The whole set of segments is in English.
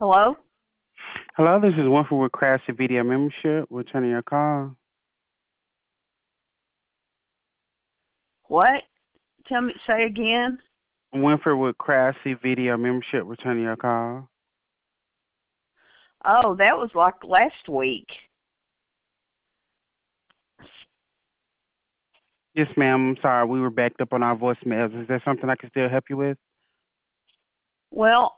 Hello? Hello, this is Winfrey with Craftsy Video Membership. Returning your call. What? Tell me, say again. Winfrey with Craftsy Video Membership. Returning your call. Oh, that was like last week. Yes, ma'am. I'm sorry. We were backed up on our voicemails. Is there something I can still help you with? Well,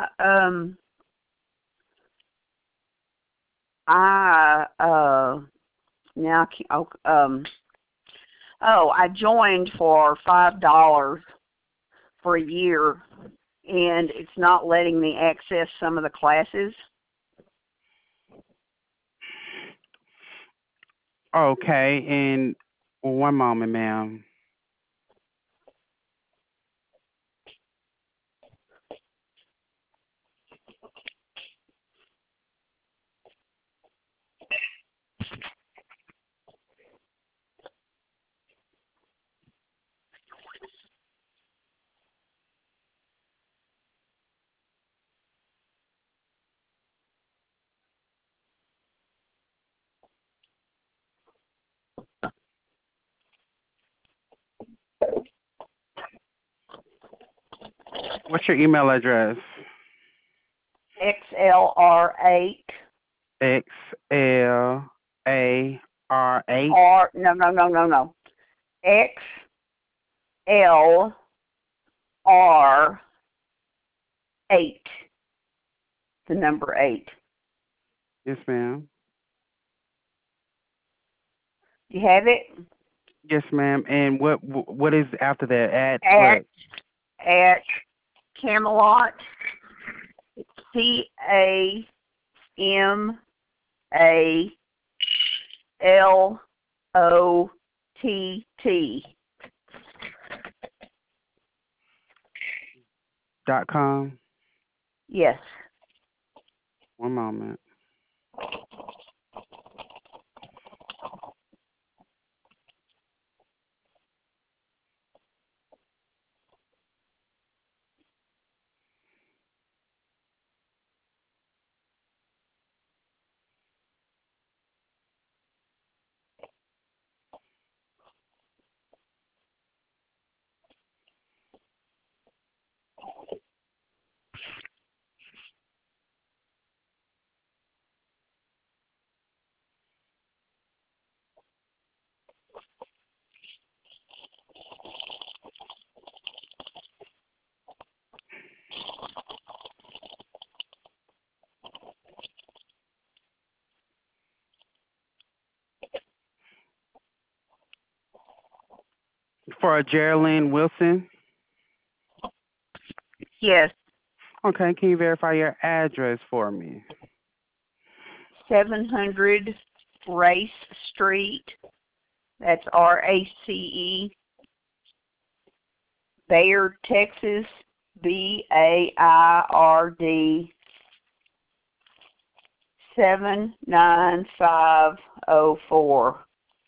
now I can't, I joined for $5 for a year, and it's not letting me access some of the classes. Okay, and one moment, ma'am. What's your email address? XLR8. XLAR8. No. XLR8. The number 8. Yes, ma'am. Do you have it? Yes, ma'am. And what is after that? At At what? at Camelot. CAMALOTT. .com. Yes. One moment. For Geraldine Wilson. Yes. Okay, can you verify your address for me? 700 Race Street. That's RACE. Bayard, Texas. BAIRD 79504.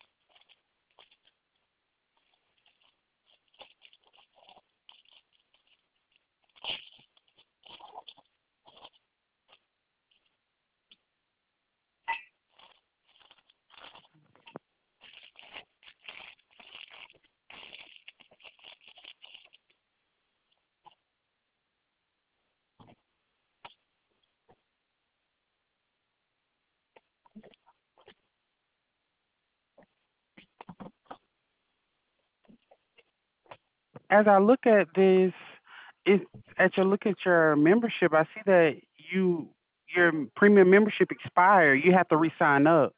As I look at this, it look at your membership, I see that your premium membership expired. You have to re-sign up.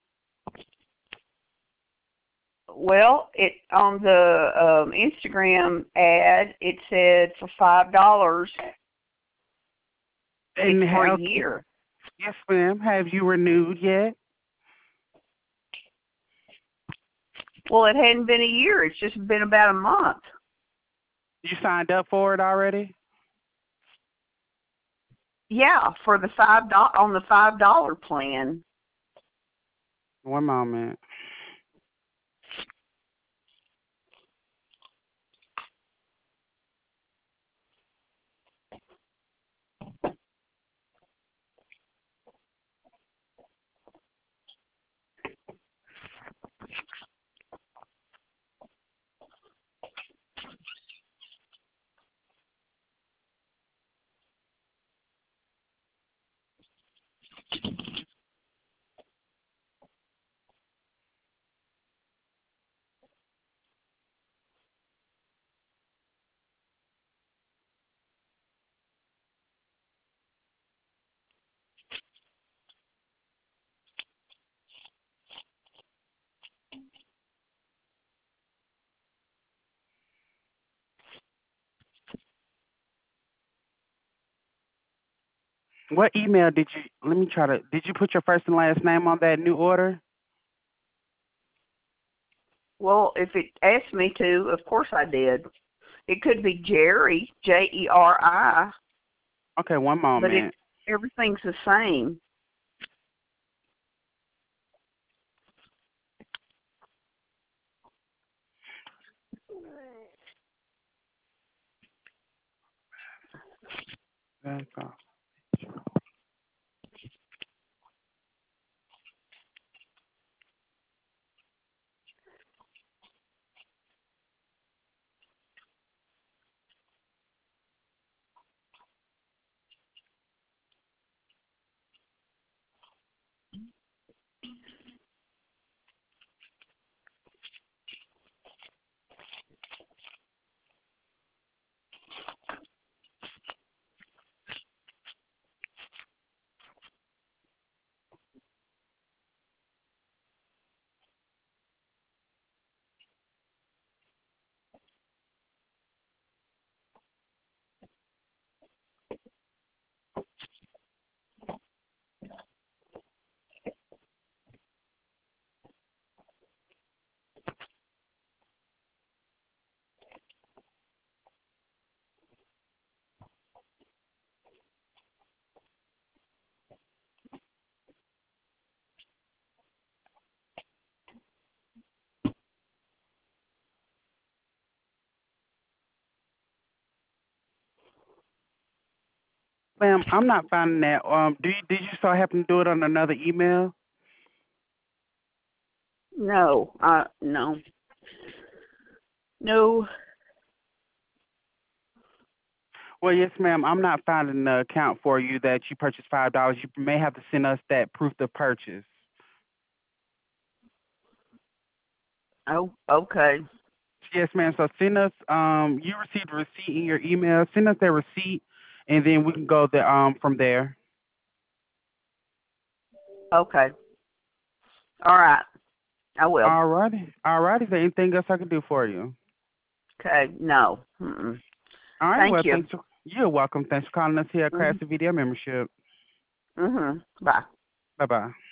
Well, it on the Instagram ad, it said for $5 And it's for a how? year. Yes, ma'am. Have you renewed yet? Well, it hadn't been a year. It's just been about a month. You signed up for it already? Yeah, for the $5 on the $5 plan. One moment. What email did you? Let me try to. Did you put your first and last name on that new order? Well, if it asked me to, of course I did. It could be Jerry, Jeri, Okay, one but moment. everything's the same. That's all. Ma'am, I'm not finding that. Did you so happen to do it on another email? No, no. No. Well, yes, ma'am. I'm not finding the account for you that you purchased $5. You may have to send us that proof of purchase. Oh, okay. Yes, ma'am. So send us. You received a receipt in your email. Send us that receipt, and then we can go from there. Okay. All right. I will. All righty. All righty. Is there anything else I can do for you? Okay. No. Mm-mm. All right. Well, Thank you. you're welcome. Thanks for calling us here at Mhm. Classic Video Membership. Mhm. Bye. Bye bye.